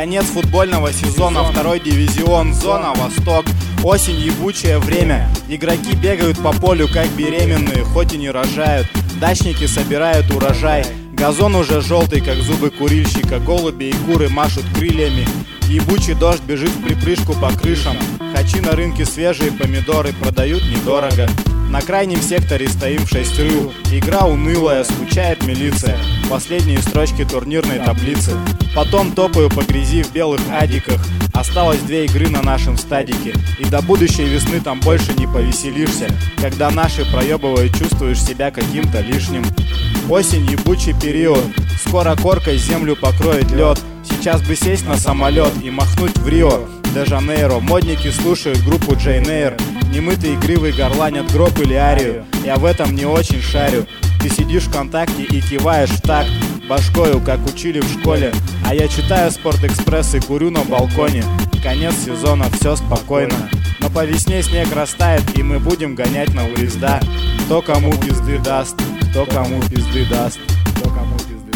Конец футбольного сезона, второй дивизион, зона Восток. Осень, ебучее время. Игроки бегают по полю, как беременные, хоть и не рожают. Дачники собирают урожай. Газон уже желтый, как зубы курильщика. Голуби и куры машут крыльями. Ебучий дождь бежит в припрыжку по крышам. Хачи на рынке свежие помидоры продают недорого. На крайнем секторе стоим в шестерю. Игра унылая, скучает милиция. Последние строчки турнирной таблицы. Потом топаю по грязи в белых адиках. Осталось 2 игры на нашем стадике. И до будущей весны там больше не повеселишься. Когда наши проебывают, чувствуешь себя каким-то лишним. Осень, ебучий период. Скоро коркой землю покроет лед. Сейчас бы сесть на самолет и махнуть в Рио-де-Жанейро. Модники слушают группу Джейн Эйр. Немытые игривые горланят гроб или арию. Я в этом не очень шарю. Ты сидишь ВКонтакте и киваешь в такт башкою, как учили в школе. А я читаю Спортэкспресс и курю на балконе. Конец сезона, все спокойно. Но по весне снег растает, и мы будем гонять на уезда. Кто кому пизды даст, кто кому пизды даст, кто кому пизды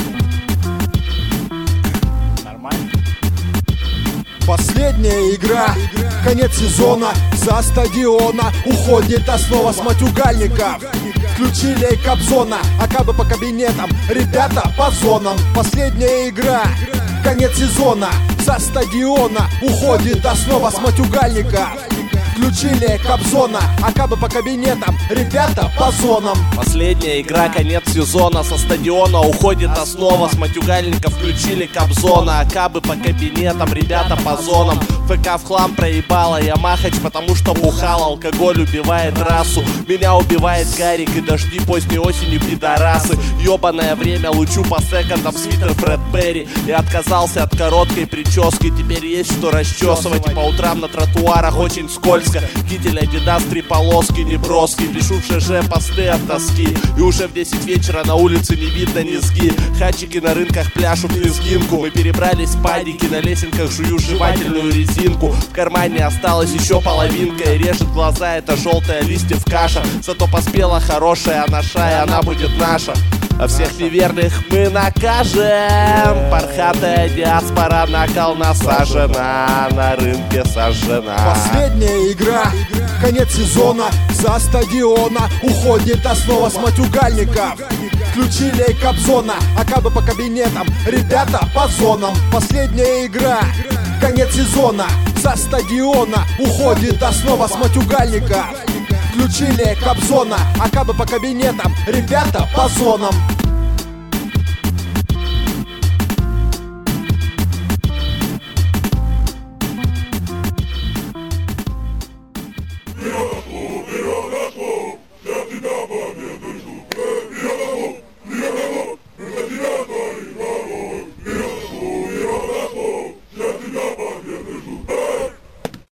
даст. Нормально? Последняя игра, конец сезона, за стадиона уходит основа с матюгальников. Включили Кобзона, акабы по кабинетам, ребята по зонам. Последняя игра, конец сезона, за стадиона уходит основа с матюгальников. Включили Кобзона, акабы по кабинетам, ребята по зонам. Последняя игра, конец сезона, со стадиона уходит основа. С матюгальников включили Кобзона, акабы по кабинетам, ребята по зонам. ФК в хлам проебала я махач, потому что бухал. Алкоголь убивает расу, меня убивает Гарик и дожди поздней осенью пидорасы. Ёбаное время, лучу по секондам свитер Фред Перри. И отказался от короткой прически, теперь есть что расчесывать. И по утрам на тротуарах очень скользко. Китель Адидас, 3 полоски, неброски. Пишу в ШЖ посты от тоски. И уже в 10 вечера на улице не видно низги. Хачики на рынках пляшут лезгинку. Мы перебрались в падики, на лесенках жую жевательную резинку. В кармане осталась еще половинка. И режет глаза эта желтая листьев каша. Зато поспела хорошая наша, и она будет наша. А всех неверных мы накажем. Пархатая диаспора на кол насажена, на рынке сожжена. Последняя игра, конец сезона, за стадиона уходит основа с матюгальников. Включили Кобзона, акабы по кабинетам, ребята по зонам. Последняя игра, конец сезона, за стадиона уходит основа с матюгальников. Включили Кобзона, акабы по кабинетам, ребята по зонам.